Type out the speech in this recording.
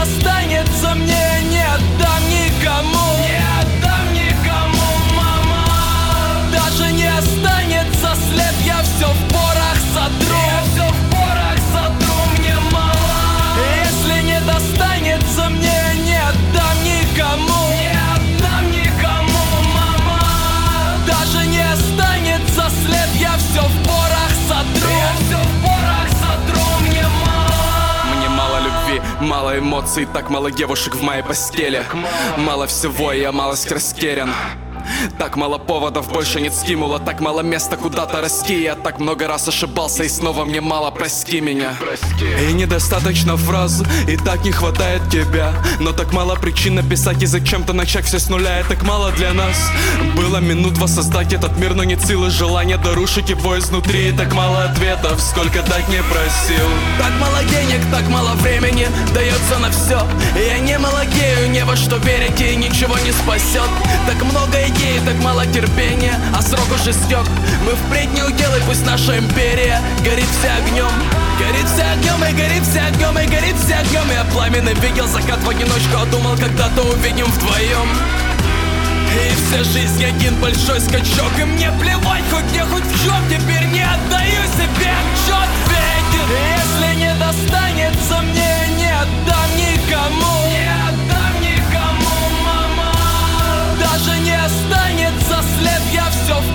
достанется мне, не отдам никому. Не отдам никому, мама. Даже не останется след, я все в порох сотру. Я все в порох сотру, мне мало. Если не достанется мне, не отдам никому. Не отдам никому, мама. Даже не останется след, я все в порох сотру. Я все в порох сотру, мне мало. Мне мало любви, мало эмоций, так мало девушек в моей постели. Мало всего, я малость растерян. Так мало поводов, больше нет стимула. Так мало места куда-то расти. Я так много раз ошибался, и снова мне мало, прости меня. И недостаточно фраз, и так не хватает тебя. Но так мало причин написать и зачем-то начать все с нуля. И так мало для нас. Было минут воссоздать этот мир, но нет силы, желания дорушить его изнутри. И так мало ответов, сколько дать не просил. Так мало денег, так мало времени дается на все. И я не молодею, не во что верить, и ничего не спасет. Так много идей, так мало терпения, а срок уже стек. Мы впредь не уделай, пусть наша империя горит вся огнем. Горит вся огнем, и горит вся огнем, и горит вся огнем. Я пламенно видел закат в одиночку, а думал, когда-то увидим вдвоем. И вся жизнь один большой скачок, и мне плевать хоть где, хоть в чем. Теперь не отдаю себе отчет, ведь если не достанется мне, не отдам никому. Не отдам никому, мама. Даже не останется след, я все в